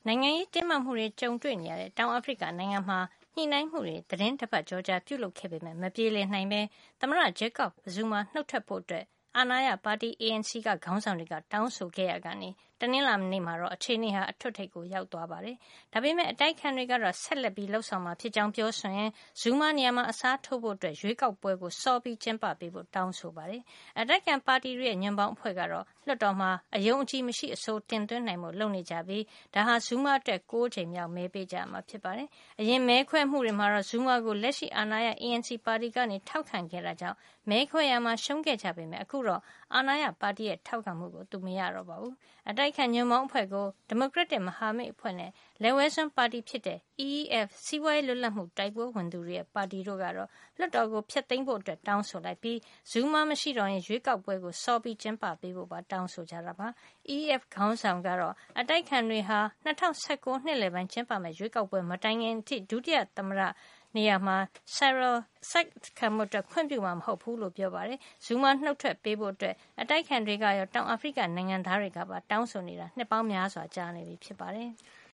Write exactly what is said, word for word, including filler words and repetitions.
နိုင်ငံရေးတင်းမာမှုတွေကြုံတွေ့နေရတဲ့တောင်အာဖရိကနိုင်ငံမှာညှိနှိုင်းမှုတွေသတင်းတစ်ပတ်ကျော်ကြာပြုလုပ်ခဲ့ပေမဲ့မပြေလည်နိုင်ပဲသမ္မတ Jacob Zuma နှုတ်ထွက်ဖို့အတွက်အာဏာရပါတီ A N C ကခေါင်းဆောင်တွေကတောင်းဆိုခဲ့ရကနေတနင်္လာနေ့မှာတော့အခြေအနေဟာအထွတ်ထိပ်ကိုရောက်သွားပါတယ်။ဒါပေမဲ့အတိုက်ခံတွေကတော့ဆက်လက်ပြီးလှုပ်ဆောင်မှာဖြစ်ကြောင်းပြောဆိုရင် Zuma နေရာမှာအစားထိုးဖို့အတွက်ရွေးကောက်ပွဲကိုစောပြီးကျင်းပပေးဖို့တောင်းဆိုပါတယ်။အတိုက်ခံပါတီရဲ့ညွန့်ပေါင်းအဖွဲ့ကတော့လွှတ်တော်မှာအယုံအကြည်မရှိအဆိုတင်သွင်းနိုင်မှုလုပ်နေကြပြီးဒါဟာ Zuma အတွက်၉ချိန်မြောက်မဲပေးကြမှာဖြစ်ပါတယ်။အရင်မဲခွဲမှုတွေမှာတော့ Zuma ကိုလက်ရှိအာဏာရ A N C ပါတီကနေထောက်ခံခဲ့တာကြောင့်မဲခွဲရမှာရှုံးခဲ့ကြပေမဲ့အခုတော့အာဏာရပါတီရဲ့ထောက်ခံမှုကိုသူမရတော့ပါဘူး။အတိုက်ခံညွန့်ပေါင်းအဖွဲ့ကိုဒီမိုကရက်တစ်မဟာမိတ်အဖွဲ့နဲ့လက်ဝဲစွန်းပါတီဖြစ်တဲ့ E E F စီးပွားရေးလွတ်လပ်မှုတိုက်ပွဲဝင်သူတွေရဲ့ပါတီတို့ကတော့လွှတ်တော်ကိုဖျက်သိမ်းဖို့အတွက်တောင်းဆိုလိုက်ပြီး Zuma မရှိတော့ရင်ရွေးကောက်ပွဲကိုစောပြီးကျင်းပပေးဖို့ပါတောင်းဆိုကြတာပါ။ E E F ခေါင်းဆောင်ကတော့အတိုက်ခံတွေဟာ၂၀၁၉နှစ်လယ်ပိုင်းကျင်းပမဲ့ရွေးကောက်ပွဲမတိုင်ခင်အထိဒုတိယသမ္မတနေရာမှာ Cyril ဆက်ခံမှုအတွက်ခွင့်ပြုမှာမဟုတ်ဘူးလို့ပြောပါတယ်။ Zuma နှုတ်ထွက်ပေးဖို့အတွက်အတိုက်ခံတွေကရောတောင်အာဖရိကနိုင်ငံသားတွေကပါတောင်းဆိုနေတာနှစ်ပေါင်းများစွာကြာနေပြီဖြစ်ပါတယ်။